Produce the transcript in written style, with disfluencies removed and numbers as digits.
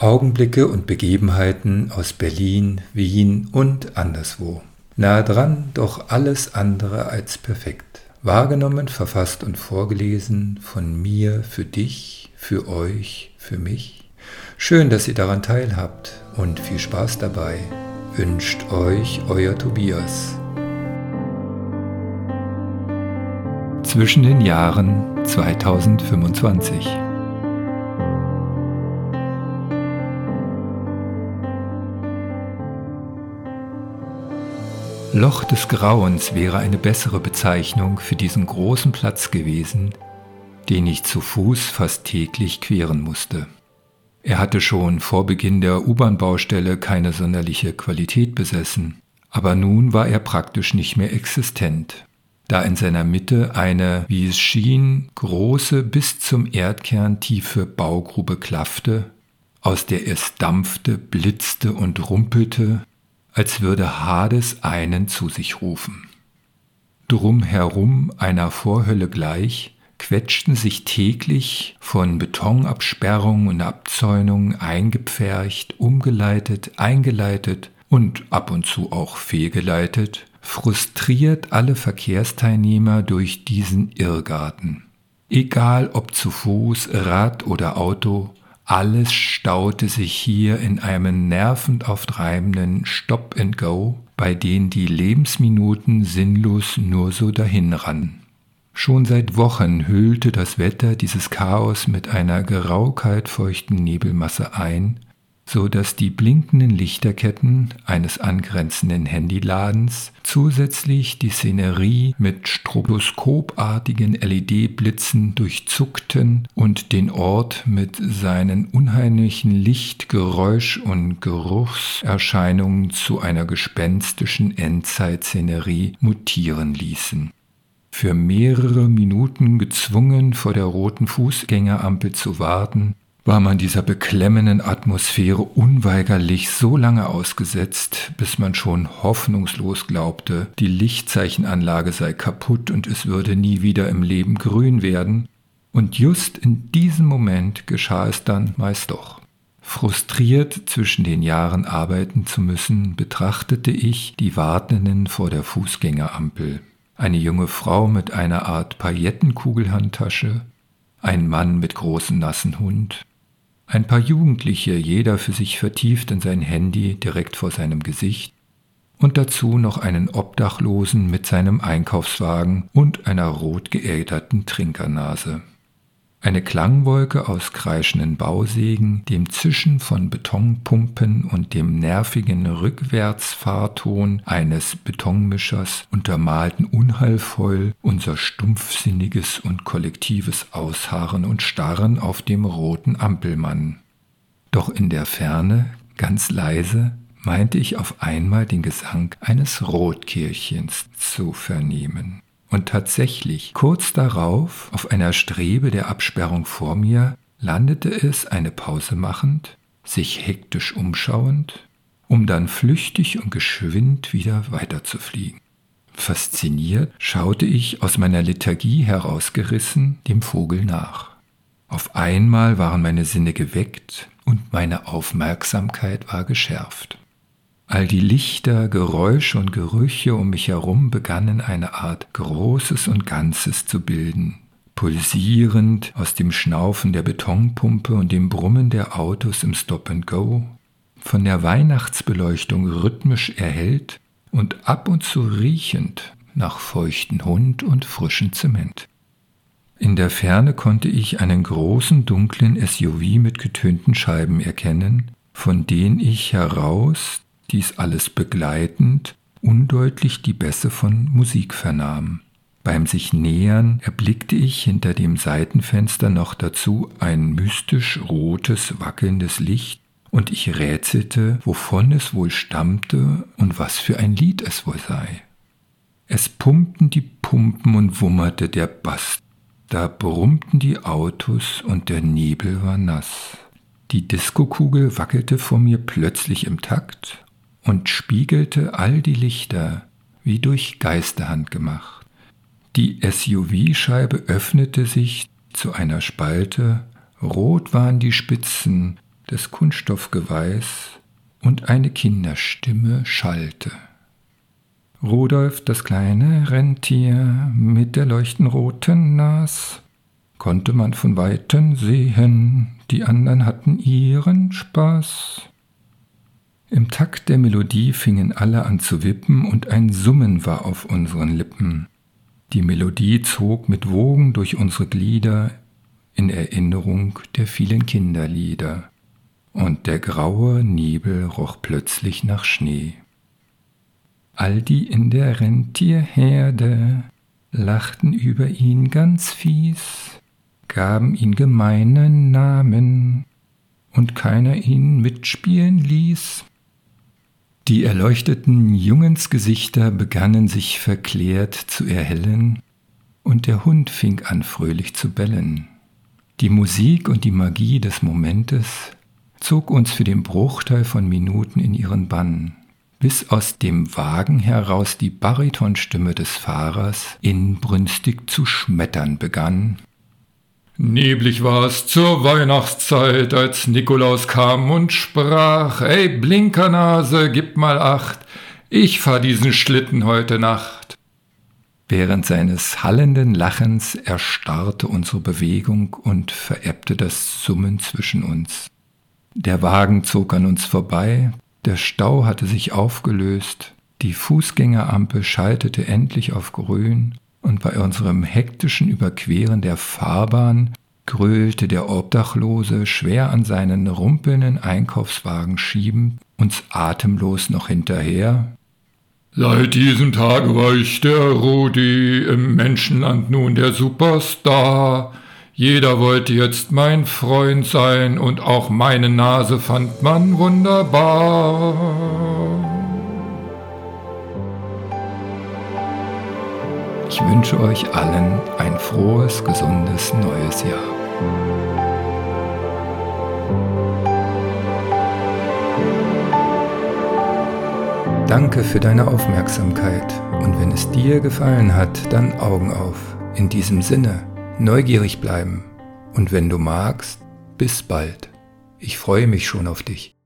Augenblicke und Begebenheiten aus Berlin, Wien und anderswo. Nahe dran, doch alles andere als perfekt. Wahrgenommen, verfasst und vorgelesen von mir für dich, für euch, für mich. Schön, dass ihr daran teilhabt und viel Spaß dabei. Wünscht euch euer Tobias. Zwischen den Jahren 2025. Loch des Grauens wäre eine bessere Bezeichnung für diesen großen Platz gewesen, den ich zu Fuß fast täglich queren musste. Er hatte schon vor Beginn der U-Bahn-Baustelle keine sonderliche Qualität besessen, aber nun war er praktisch nicht mehr existent, da in seiner Mitte eine, wie es schien, große bis zum Erdkern tiefe Baugrube klaffte, aus der es dampfte, blitzte und rumpelte, als würde Hades einen zu sich rufen. Drumherum, einer Vorhölle gleich, quetschten sich täglich von Betonabsperrungen und Abzäunungen eingepfercht, umgeleitet, eingeleitet und ab und zu auch fehlgeleitet, frustriert alle Verkehrsteilnehmer durch diesen Irrgarten. Egal ob zu Fuß, Rad oder Auto, alles staute sich hier in einem nervend auftreibenden Stop and Go, bei denen die Lebensminuten sinnlos nur so dahinrannen. Schon seit Wochen hüllte das Wetter dieses Chaos mit einer Geraukeit feuchten Nebelmasse ein, so dass die blinkenden Lichterketten eines angrenzenden Handyladens zusätzlich die Szenerie mit stroboskopartigen LED-Blitzen durchzuckten und den Ort mit seinen unheimlichen Licht-, Geräusch- und Geruchserscheinungen zu einer gespenstischen Endzeitszenerie mutieren ließen. Für mehrere Minuten gezwungen, vor der roten Fußgängerampel zu warten, war man dieser beklemmenden Atmosphäre unweigerlich so lange ausgesetzt, bis man schon hoffnungslos glaubte, die Lichtzeichenanlage sei kaputt und es würde nie wieder im Leben grün werden. Und just in diesem Moment geschah es dann meist doch. Frustriert zwischen den Jahren arbeiten zu müssen, betrachtete ich die Wartenden vor der Fußgängerampel. Eine junge Frau mit einer Art Paillettenkugelhandtasche, ein Mann mit großem nassen Hund, ein paar Jugendliche, jeder für sich vertieft in sein Handy direkt vor seinem Gesicht und dazu noch einen Obdachlosen mit seinem Einkaufswagen und einer rot geäderten Trinkernase. Eine Klangwolke aus kreischenden Bausägen, dem Zischen von Betonpumpen und dem nervigen Rückwärtsfahrton eines Betonmischers untermalten unheilvoll unser stumpfsinniges und kollektives Ausharren und Starren auf dem roten Ampelmann. Doch in der Ferne, ganz leise, meinte ich auf einmal den Gesang eines Rotkehlchens zu vernehmen. Und tatsächlich, kurz darauf, auf einer Strebe der Absperrung vor mir, landete es, eine Pause machend, sich hektisch umschauend, um dann flüchtig und geschwind wieder weiterzufliegen. Fasziniert schaute ich, aus meiner Lethargie herausgerissen, dem Vogel nach. Auf einmal waren meine Sinne geweckt und meine Aufmerksamkeit war geschärft. All die Lichter, Geräusche und Gerüche um mich herum begannen eine Art Großes und Ganzes zu bilden, pulsierend aus dem Schnaufen der Betonpumpe und dem Brummen der Autos im Stop and Go, von der Weihnachtsbeleuchtung rhythmisch erhellt und ab und zu riechend nach feuchten Hund und frischem Zement. In der Ferne konnte ich einen großen, dunklen SUV mit getönten Scheiben erkennen, von denen ich heraus, dies alles begleitend, undeutlich die Bässe von Musik vernahm. Beim sich nähern erblickte ich hinter dem Seitenfenster noch dazu ein mystisch rotes, wackelndes Licht, und ich rätselte, wovon es wohl stammte und was für ein Lied es wohl sei. Es pumpten die Pumpen und wummerte der Bass, da brummten die Autos und der Nebel war nass. Die Diskokugel wackelte vor mir plötzlich im Takt und spiegelte all die Lichter wie durch Geisterhand gemacht. Die SUV-Scheibe öffnete sich zu einer Spalte, rot waren die Spitzen, des Kunststoffgeweiß und eine Kinderstimme schallte. Rudolf, das kleine Rentier mit der leuchtenroten Nas, konnte man von Weitem sehen, die anderen hatten ihren Spaß. Im Takt der Melodie fingen alle an zu wippen und ein Summen war auf unseren Lippen. Die Melodie zog mit Wogen durch unsere Glieder in Erinnerung der vielen Kinderlieder. Und der graue Nebel roch plötzlich nach Schnee. All die in der Rentierherde lachten über ihn ganz fies, gaben ihn gemeine Namen und keiner ihn mitspielen ließ. Die erleuchteten Jungensgesichter begannen sich verklärt zu erhellen und der Hund fing an fröhlich zu bellen. Die Musik und die Magie des Momentes zog uns für den Bruchteil von Minuten in ihren Bann, bis aus dem Wagen heraus die Baritonstimme des Fahrers inbrünstig zu schmettern begann. Neblig war es zur Weihnachtszeit, als Nikolaus kam und sprach: »Ey, Blinkernase, gib mal Acht, ich fahr diesen Schlitten heute Nacht.« Während seines hallenden Lachens erstarrte unsere Bewegung und verebbte das Summen zwischen uns. Der Wagen zog an uns vorbei, der Stau hatte sich aufgelöst, die Fußgängerampel schaltete endlich auf grün und bei unserem hektischen Überqueren der Fahrbahn gröhlte der Obdachlose, schwer an seinen rumpelnden Einkaufswagen schiebend, uns atemlos noch hinterher. »Seit diesem Tage war ich der Rudi, im Menschenland nun der Superstar. Jeder wollte jetzt mein Freund sein und auch meine Nase fand man wunderbar.« Ich wünsche euch allen ein frohes, gesundes neues Jahr. Danke für deine Aufmerksamkeit und wenn es dir gefallen hat, dann Augen auf. In diesem Sinne, neugierig bleiben und wenn du magst, bis bald. Ich freue mich schon auf dich.